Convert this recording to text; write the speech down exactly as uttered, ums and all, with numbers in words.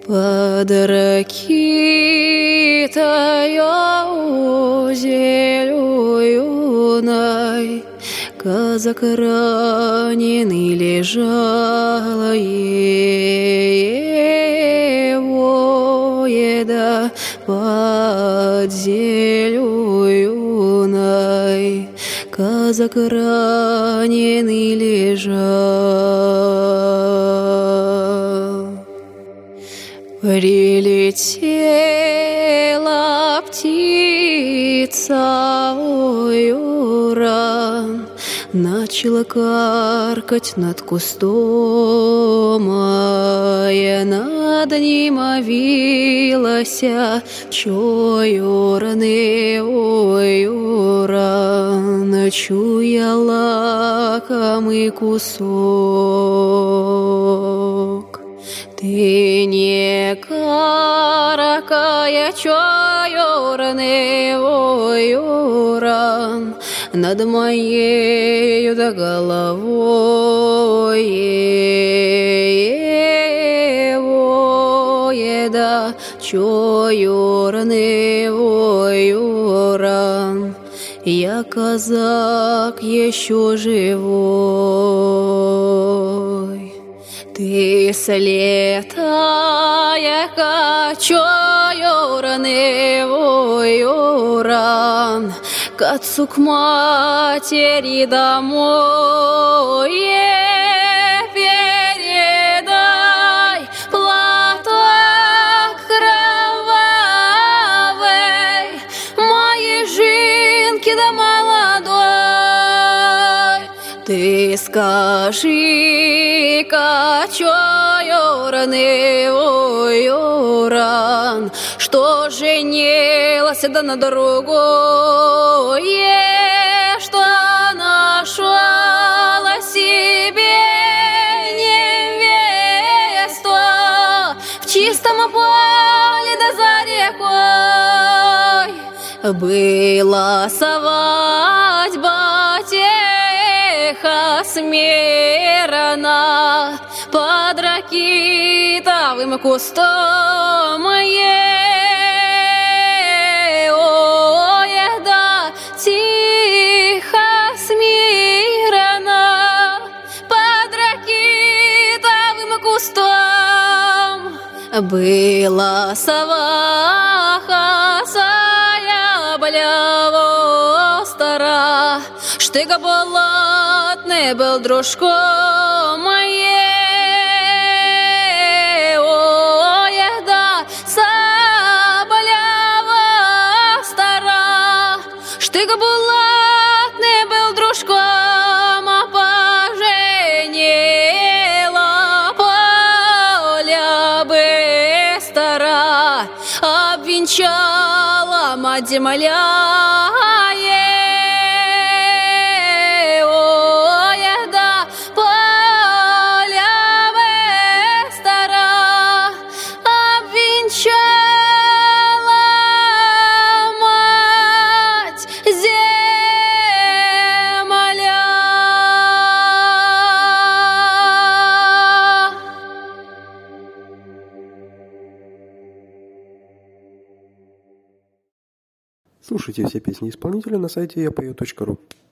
Под ракитою зеленой казак раненый лежал, его еда под зеленой казак раненый лежал. Прилетела птица, ой, уран, начала каркать над кустом, а я над ним овилася, чуй-ураны, ой, уран, чуя лакомый кусок. Ты не каракая, чуй-ураны, ой, уран, над моею да головой его еда, чуй-ураны, ой, уран, я казак еще живой. Ты слетая, чуй-ураны, ой, уран, к отцу, к матери домой передай платок кровавый моей жинки да молодой. Ты скажи-ка, чуй-ураны, ой, уран, что женилась да на другое, что нашла себе невесту в чистом поле да за рекой. Была свадьба тихо смирена под ракитовым кустом, ой, да тихо смирена под ракитовым кустом. Была сваха сая бляво стара, штыга болотный был дружком моей, ой, да соболява стара, штыга болотный был дружком, а поженила поля быстра, обвенчала мать земля. Слушайте все песни исполнителя на сайте я пою точка ру.